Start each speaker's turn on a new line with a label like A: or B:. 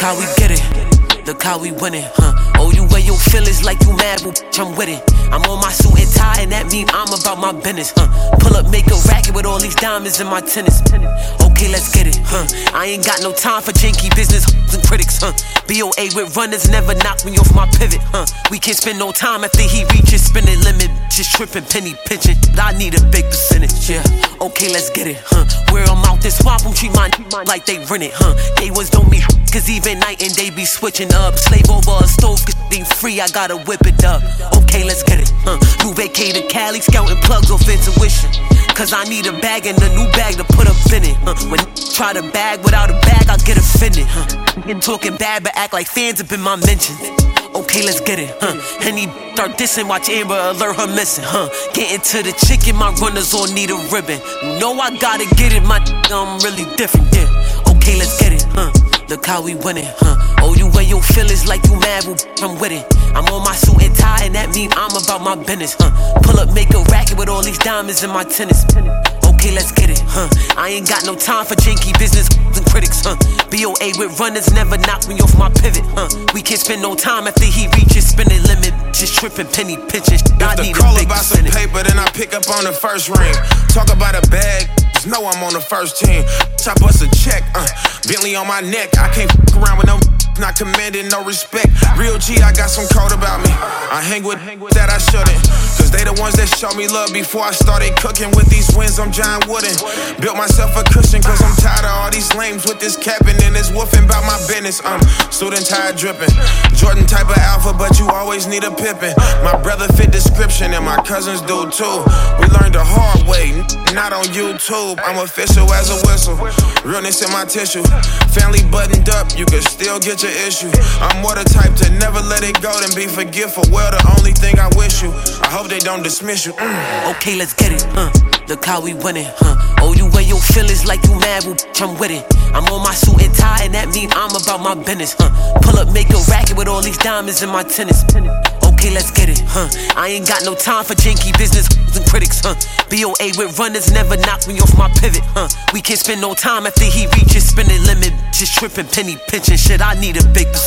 A: how we get it. Look how we winning, Oh, you wear your feelings like you mad, well, bitch, I'm with it. I'm on my suit and tie, and that mean I'm about my business, Pull up, make a racket with all these diamonds in my tennis. Okay, let's get it, I ain't got no time for janky business and critics, BOA with runners never knock me off my pivot, We can't spend no time after he reaches spending limit. Just tripping, penny pinching, I need a big percentage, yeah. Okay, let's get it, Where I'm out this swamp, I'm treat mine like they rent it, They was don't me, cause even night and day be switching up. Slave over a stove, cause they free, I gotta whip it up. Okay, let's get it, New vacated Cali, scouting plugs off intuition. Cause I need a bag and a new bag to put up in it, When try to bag without a bag, I get offended, And talking bad but act like fans up in my mentions. Okay, let's get it, And he start dissing, watch Amber alert her missing, Getting to the chicken, my runners all need a ribbon. You know I gotta get it, my I'm really different, yeah. Okay, let's get it, Look how we winning, Oh, you wear your feelings like you mad, well, bitch, I'm with it. I'm on my suit and tie, and that mean I'm about my business, Pull up, make a racket with all these diamonds in my tennis. Okay, let's get it, I ain't got no time for janky business and critics, BOA with runners never knock me off my pivot, We can't spend no time after he reaches spending limit. Just tripping, penny pinching, I need a big
B: about some paper, then I pick up on the first ring. Talk about a bag, just know I'm on the first team. I bust a check, Bentley on my neck. I can't f around with no not commanding no respect. Real G, I got some code about me. I hang with that I shouldn't, cause they the ones that show me love before I started cooking. With these wins, I'm John Wooden. Built myself a cushion, cause I'm tired of all these lames with this capping and this woofing about my business. Student tired dripping, Jordan type of alpha, but you always need a Pippin. My brother fit description and my cousins do too. We learned the hard way, not on YouTube. I'm official as a whistle, realness in my tissue. Family buttoned up, you can still get your issue. I'm more the type to never let it go than be forgetful. Well, the only thing I wish you, I hope they don't dismiss you.
A: Okay, let's get it, Look how we winning, Oh, you wear your feelings like you mad, well, bitch, I'm with it. I'm on my suit and tie, and that mean I'm about my business, Pull up, make a racket with all these diamonds in my tennis. Okay, let's get it, I ain't got no time for janky business and critics, BOA with runners never knock me off my pivot, We can't spend no time after he reaches spending limit. Just tripping, penny pinching, shit, I need a big percentage.